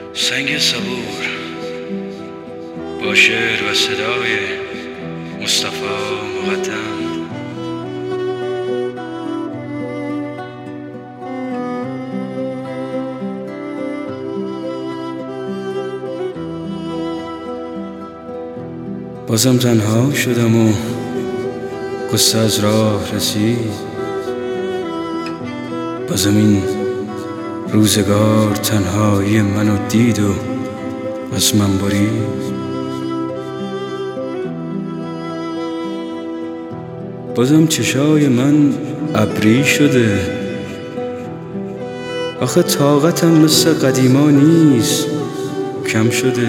سنگ صبور با شعر و صدای مصطفی مقدم. بازم تنها شدم و قصه از راه رسید. بازم این روزگار تنهایی منو دید و از من برید. بازم چشای من ابری شده. آخه طاقتم مثل قدیما نیست، کم شده.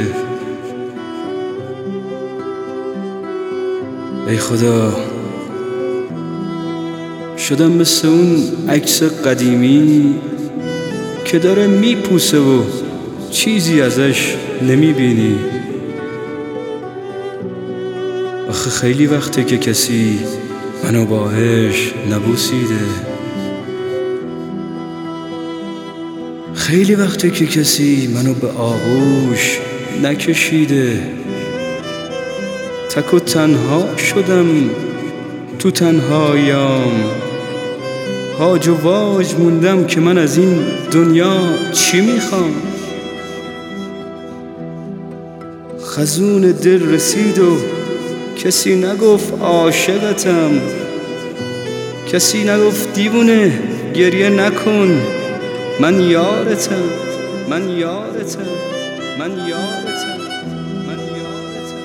ای خدا، شدم مثل اون عکس قدیمی که داره میپوسه و چیزی ازش نمیبینی. آخه خیلی وقته که کسی منو باهش نبوسیده. خیلی وقته که کسی منو به آغوش نکشیده. تک و تنها شدم تو تنهاییام. هاج و واج موندم که من از این دنیا چی میخوام. خزون دل رسید و کسی نگفت عاشقتم. کسی نگفت دیوونه گریه نکن، من یارتم، من یارتم، من یارتم، من یارتم.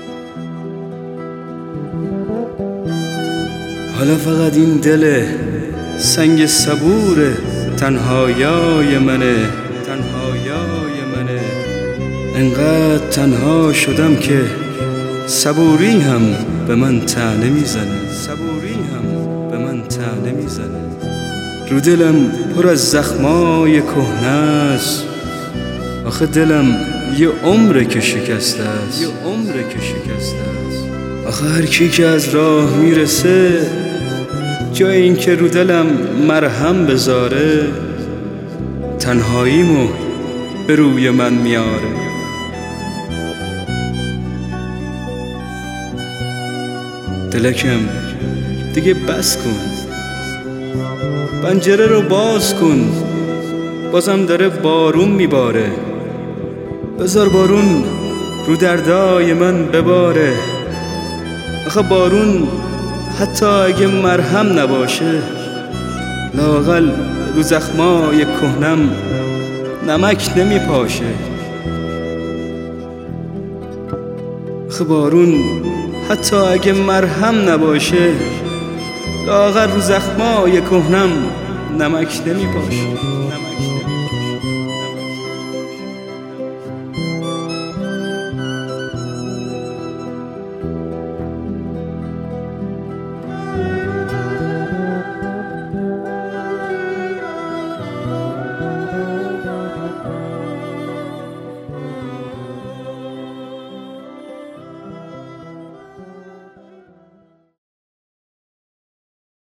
حالا فقط این دل سنگ صبور تنهایای منه، تنهایای منه. انقدر تنها شدم که صبوری هم به من طعنه میزنه، صبوری هم به من طعنه میزنه. رو دلم پر از زخمای کهنه است. آخه دلم یه عمره که شکسته است، یه عمره که شکسته است. آخه هر کی که از راه میرسه جای این که رو دلم مرهم بذاره، تنهاییمو به روی من میاره. دلکم دیگه بس کن، پنجره رو باز کن. بازم داره بارون میباره. بذار بارون رو دردای من بباره. آخه بارون حتی اگه مرهم نباشه، لااقل رو زخمای کهنم نمک نمیپاشه. آخه بارون حتی اگه مرهم نباشه، لااقل رو زخمای کهنم نمک نمیپاشه، نمک